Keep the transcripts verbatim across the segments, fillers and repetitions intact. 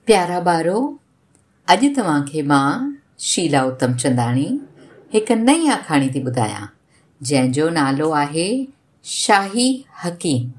प्यारा ॿारो, अॼु तव्हांखे मां शीला उतमचंदाणी हिकु नई आखाणी थी ॿुधायां जंहिंजो नालो आहे शाही हकीम।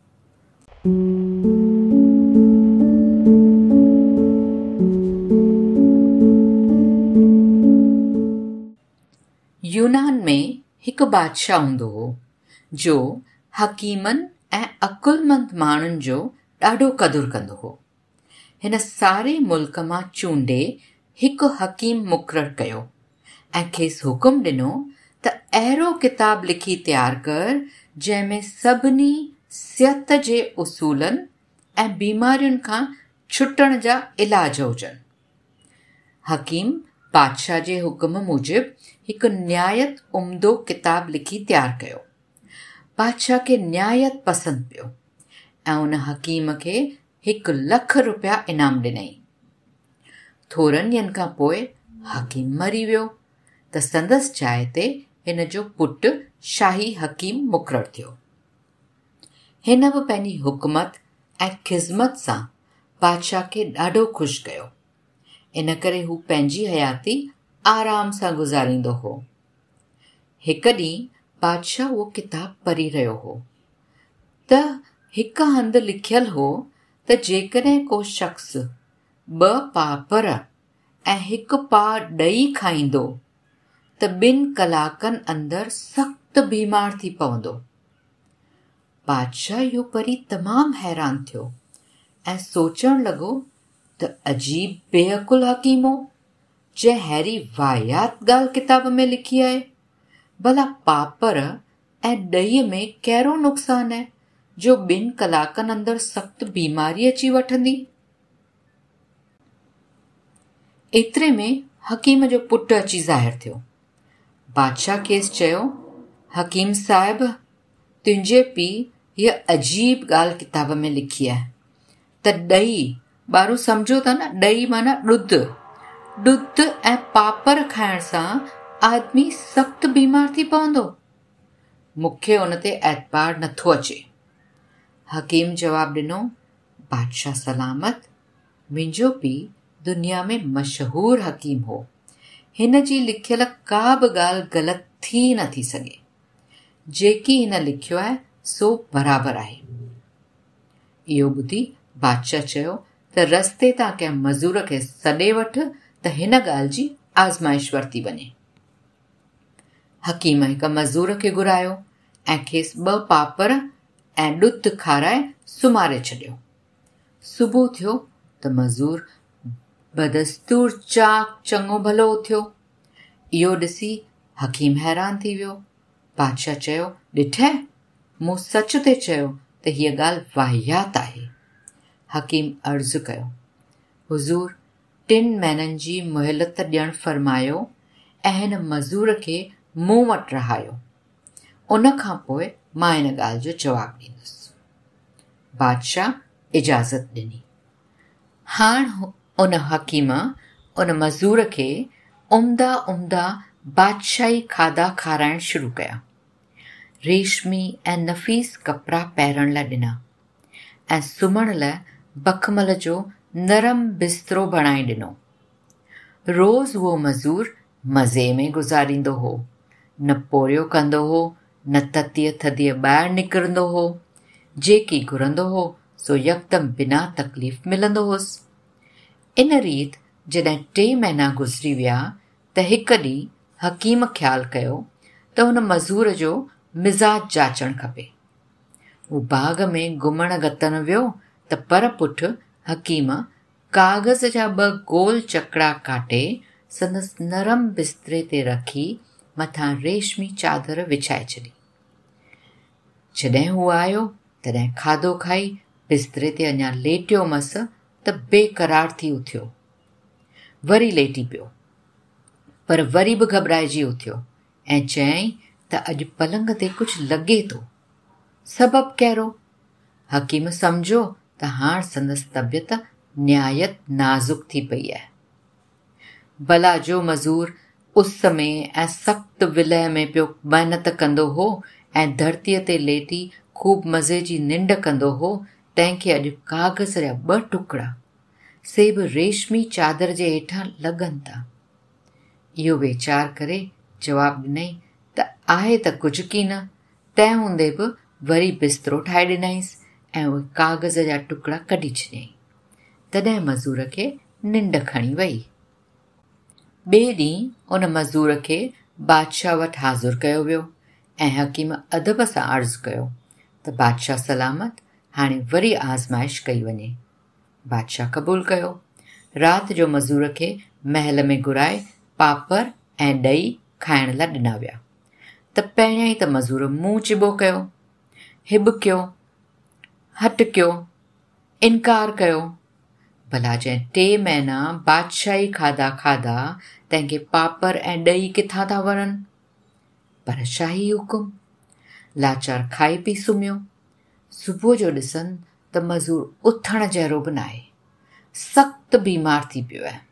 यूनान में हिकु बादशाह हूंदो हो जो हकीमनि ऐं अकुलमंद माण्हुनि जो ॾाढो क़दुरु कंदो हो। हिन सारे मुल्क मां चूंडे हिकु हकीम मुक़ररु कयो ऐं खेसि हुकुम ॾिनो त अहिड़ो किताबु लिखी तयारु कर जंहिंमें सभिनी सिहत जे उसूलनि ऐं बीमारियुनि खां छुटण जा इलाज हुजनि। हकीम बादशाह जे हुकुम मूजिबि हिकु निहायत उम्दो किताबु लिखी तयारु कयो। बादशाह खे निहायत पसंदि पियो ऐं उन हकीम खे हिकु लख रुपया इनाम ॾिनई। थोरनि ॾींहंनि खां पोइ हकीम मरी वियो त संदसि जाइ ते हिन जो पुटु शाही हकीम मुक़ररु थियो। हिन बि पंहिंजी हुकूमत ऐं ख़िज़मत सां बादशाह खे ॾाढो ख़ुशि कयो। इन करे हू पंहिंजी हयाती आराम सां गुज़ारींदो हो। हिकु ॾींहुं बादशाह उहो किताबु पढ़ी रहियो हो त हिकु हंधि लिखियलु हो त जेकॾहिं को शख़्स ॿ पापर ऐं हिकु पाउ ॾही खाईंदो त ॿिनि कलाकनि अंदरि सख़्तु बीमार थी पवंदो। बादशाह इहो पढ़ी तमामु हैरान थियो ऐं सोचणु लॻो त अजीब बेअकुल हकीम हो जंहिं अहिड़ी वाहियात ॻाल्हि किताब में लिखी आहे। भला पापर ऐं ॾहीअ में कहिड़ो नुक़सानु आहे जो ॿिनि कलाकनि अंदरि सख़्तु बीमारी अची वठंदी। एतिरे में हकीम जो पुटु अची ज़ाहिर थियो। बादशाह खेसि चयो, हकीम साहिब, तुंहिंजे पीउ हीअ अजीब ॻाल्हि किताब में लिखी आहे त ॾही, ॿारु सम्झो था न, ॾही माना ॾुध ॾुध ऐं पापर खाइण सां आदमी सख़्तु बीमार थी पवंदो। मूंखे उन ते एतबार नथो अचे। हकीम जवाबु ॾिनो, बादशाह सलामत, मुंहिंजो पीउ दुनिया में मशहूरु हकीम हो। हिन जी लिखियल का बि ॻाल्हि ग़लति थी नथी सघे। जेकी हिन लिखियो आहे सो बराबरि आहे। इहो ॿुधी बादशाह चयो त रस्ते तां कंहिं मज़ूर खे सॾे वठि त हिन ॻाल्हि जी आज़माइश वरिती वञे। हकीम हिकु मज़ूर खे घुरायो ऐं खेसि ॿ पापर ऐं ॾुध खाराए सुम्हारे छॾियो। सुबुह थियो त मज़ूर बदस्तूर चाक चङो भलो उथियो। इहो ॾिसी हकीम हैरान थी वियो। बादशाह चयो, ॾिठे, मूं सच ते चयो त हीअ ॻाल्हि वाहियात आहे। हकीम अर्ज़ु कयो, हुज़ूर, टिनि महीननि जी मुहलत ॾियणु फरमायो ऐं हिन मज़ूर खे मूं वटि रहायो। उन खां पोइ मां हिन ॻाल्हि जो जवाबु ॾींदुसि। बादशाह इजाज़त ॾिनी। हाणे उन हकीम उन मज़ूर खे उम्दा उम्दा बादशाही खाधा खाराइण शुरू कया। रेशमी ऐं नफ़ीस कपिड़ा पहिरण लाइ ॾिना ऐं सुम्हण लाइ बखमल जो नरम बिस्तरो बणाए ॾिनो। रोज़ उहो मज़ूर मज़े में गुज़ारींदो हो। न पोरियो कंदो हो, न ततीअ थधीअ ॿाहिरि निकिरंदो हो। जेकी घुरंदो हो सो यकदम बिना तकलीफ़ मिलंदो होसि। इन रीति जॾहिं टे महीना गुज़री विया त हिकु ॾींहुं हकीम ख़्यालु कयो त हुन मज़ूर जो मिज़ाज जाचणु खपे। हू बाग़ में घुमण गतन वियो त पर पुठि हकीम काग़ज़ जा ॿ गोल चकड़ा काटे संदसि नरम बिस्तरे ते रखी मथां रेशमी चादर विछाए छॾी। जॾहिं हू आयो तॾहिं खाधो खाई बिस्तरे ते अञा लेटियो मस त बेक़रार थी उथियो। वरी लेटी पियो, पर वरी बि घबराइजी उथियो ऐं चयईं त अॼु पलंग ते कुझु लॻे थो। सबबु कहिड़ो? हकीम सम्झो त हाणे संदसि तबियत निहायत नाज़ुक थी पई आहे। भला जो मज़ूर उस में ऐं सख़्तु विलह में पियो महिनत कंदो हो ऐं धरतीअ ते लेटी खूब मज़े जी निंड कंदो हो, तंहिंखे अॼु काग़ज़ जा ॿ टुकड़ा से बि रेशमी चादर जे हेठां लॻनि था। इहो वीचार करे जवाबु ॾिनई त आहे त कुझु की न, तंहिं हूंदे बि वरी बिस्तरो ठाहे ॾिनईसि ऐं उहे कागज़ जा टुकड़ा कढी छॾियईं। तॾहिं मज़ूर खे निंड खणी वई। ॿिए ॾींहुं उन मज़ूर खे बादशाह वटि हाज़ुर कयो वियो ऐं हकीम अदब सां अर्ज़ु कयो त बादशाह सलामत, हाणे वरी आज़माइश कई वञे। बादशाह क़बूल कयो। राति जो मज़ूर खे महल में घुराए पापड़ ऐं ॾही खाइण लाइ ॾिना विया त पहिरियां ई त मज़ूर मुंहुं चिॿो कयो, हिॿकियो, हटकियो, इनकार कयो। भला जंहिं टे महीना बादशाही खाधा खाधा तंहिंखे पापड़ ऐं ॾही किथां था वणनि? पर शाही हुकुम। लाचार खाई पी सुम्हियो। सुबुह जो ॾिसनि त मज़ूर उथण जहिड़ो बि न आहे, सख़्तु बीमार थी पियो आहे।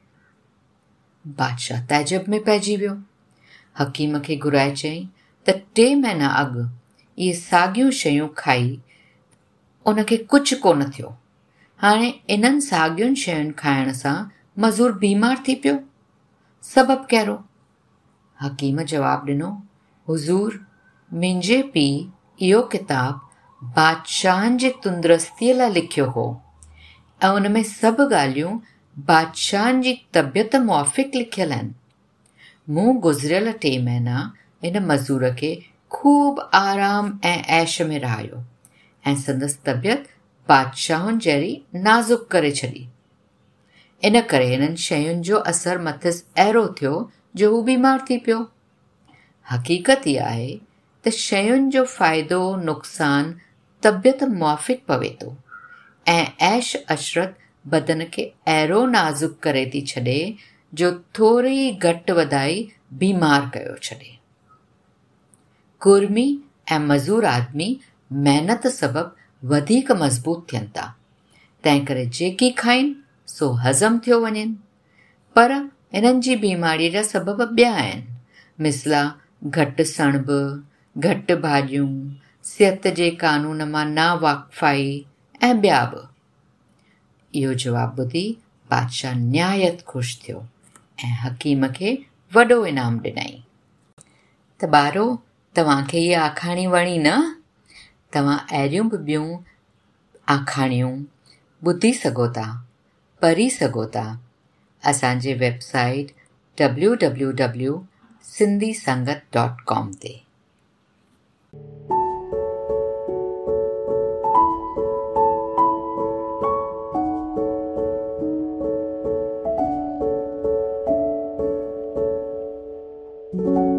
बादशाह तइजब में पइजी वियो। हकीम खे घुराए चयईं त टे महीना अॻु इहे साॻियूं शयूं खाई उनखे कुझु कोन थियो, हाणे इन्हनि साॻियुनि शयुनि खाइण सां मज़ूर बीमार थी पियो, सबबु कहिड़ो? हकीम जवाबु ॾिनो, हुज़ूर, मुंहिंजे पीउ इहो किताबु बादशाहनि जी तंदुरुस्तीअ लाइ लिखियो हो ऐं उन में सभु ॻाल्हियूं बादशाहनि जी तबियत मुआफ़िक़ लिखियल आहिनि। मूं गुज़िरियल टे महीना इन मज़ूर खे खूब आराम ऐं ऐश में रहायो ऐं संदसि तबियत बादशाहुनि जहिड़ी नाज़ुक करे छॾी। इन करे हिननि शयुनि जो असरु मथिस अहिड़ो थियो जो हू बीमार थी पियो। हक़ीक़त इहा आहे त शयुनि जो फ़ाइदो नुक़सान तबियत मुआफ़िक़ पवे थो ऐं ऐश अशरत बदन खे अहिड़ो नाज़ुक करे थी छॾे जो थोरी घटि वधाई बीमार कयो छॾे। कुर्मी ऐं मज़ूर आदमी महिनत सबबु वधीक मज़बूत थियनि था, तंहिं करे जेकी खाइनि सो हज़म थियो वञनि। पर इन्हनि जी बीमारीअ जा सबब ॿिया आहिनि, मिसला घटि सणभ, घटि भाॼियूं, सिहत जे कानून मां नावाक़फ़ाई ऐं ॿिया बि। इहो जवाबु ॿुधी बादशाह निहायत ख़ुशि थियो ऐं हकीम खे वॾो इनाम ॾिनई। त ॿारो, तव्हांखे इहा आखाणी वणी न? तव्हां अहिड़ियूं बि ॿियूं आखाणियूं ॿुधी सघो था, पढ़ी सघो था असांजे website W W W dot Sindhi Sangat dot com ते। thank you